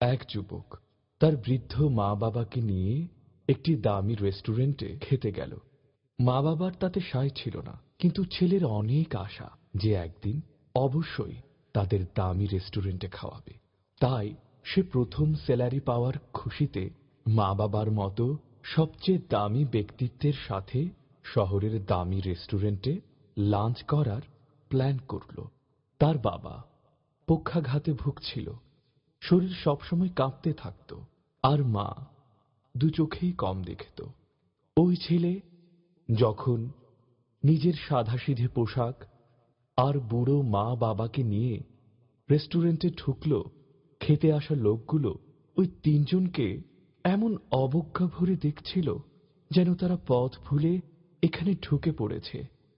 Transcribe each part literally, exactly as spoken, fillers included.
এক যুবক তার বৃদ্ধ মা বাবাকে নিয়ে একটি দামি রেস্টুরেন্টে খেতে গেল। মা বাবার তাতে সায় ছিল না, কিন্তু ছেলের অনেক আশা যে একদিন অবশ্যই তাদের দামি রেস্টুরেন্টে খাওয়াবে। তাই সে প্রথম স্যালারি পাওয়ার খুশিতে মা বাবার মতো সবচেয়ে দামি ব্যক্তিত্বের সাথে শহরের দামি রেস্টুরেন্টে লাঞ্চ করার প্ল্যান করল। তার বাবা পক্ষাঘাতে ভুগছিল, শরীর সবসময় কাঁপতে থাকত, আর মা দু চোখেই কম দেখত। ওই ছেলে যখন নিজের সাধাসিধে পোশাক আর বুড়ো মা বাবাকে নিয়ে রেস্টুরেন্টে ঢুকল, খেতে আসা লোকগুলো ওই তিনজনকে এমন অবজ্ঞা ভরে দেখছিল যেন তারা পথ ভুলে এখানে ঢুকে পড়েছে।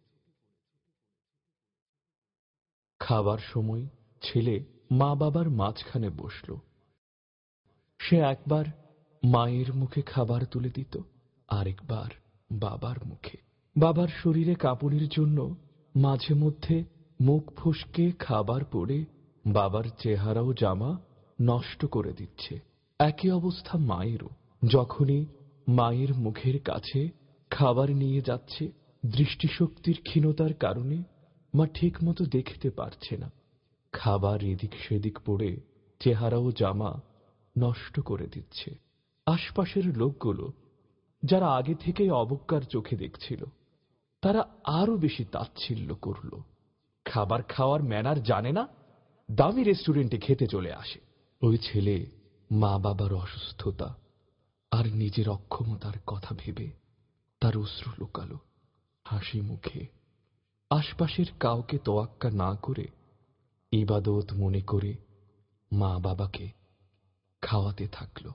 খাবার সময় ছেলে মা বাবার মাঝখানে বসল। সে একবার মায়ের মুখে খাবার তুলে দিত, আরেকবার বাবার মুখে। বাবার শরীরে কাঁপুনির জন্য মাঝে মধ্যে মুখ ফসকে খাবার পড়ে বাবার চেহারা ও জামা নষ্ট করে দিচ্ছে। একই অবস্থা মায়েরও। যখনই মায়ের মুখের কাছে খাবার নিয়ে যাচ্ছে, দৃষ্টিশক্তির ক্ষীণতার কারণে মা ঠিক মতো দেখতে পারছে না। খাবার এদিক সেদিক পড়ে চেহারা ও জামা নষ্ট করে দিচ্ছে। আশপাশের লোকগুলো যারা আগে থেকেই অবজ্ঞার চোখে দেখছিল, তারা আরো বেশি তাচ্ছিল্য করল। খাবার খাওয়ার ম্যানার জানে না, দামি রেস্টুরেন্টে খেতে চলে আসে। ওই ছেলে মা বাবার অসুস্থতা আর নিজের অক্ষমতার কথা ভেবে তার অশ্রু লুকালো। হাসি মুখে আশপাশের কাউকে তোয়াক্কা না করে ইবাদত মনে করে মা বাবাকে খাওয়াতে থাকল।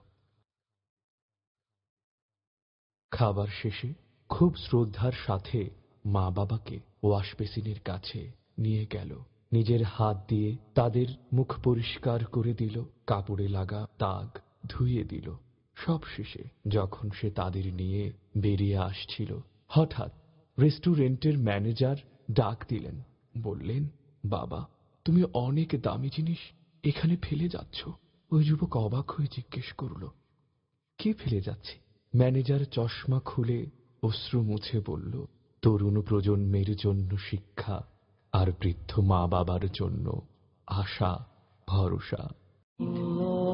খাবার শেষে খুব শ্রদ্ধার সাথে মা বাবাকে ওয়াশ বেসিনের কাছে নিয়ে গেল। নিজের হাত দিয়ে তাদের মুখ পরিষ্কার করে দিল, কাপড়ে লাগা দাগ ধুয়ে দিল। সব শেষে যখন সে তাদের নিয়ে বেরিয়ে আসছিল, হঠাৎ রেস্টুরেন্টের ম্যানেজার ডাক দিলেন। বললেন, বাবা, তুমি অনেক দামি জিনিস এখানে ফেলে যাচ্ছ। ওই যুবক অবাক হয়ে জিজ্ঞেস করল, কি ফেলে যাচ্ছি? ম্যানেজার চশমা খুলে অশ্রু মুছে বলল, তরুণ প্রজন্মের জন্য শিক্ষা আর বৃদ্ধ মা বাবার জন্য আশা ভরসা।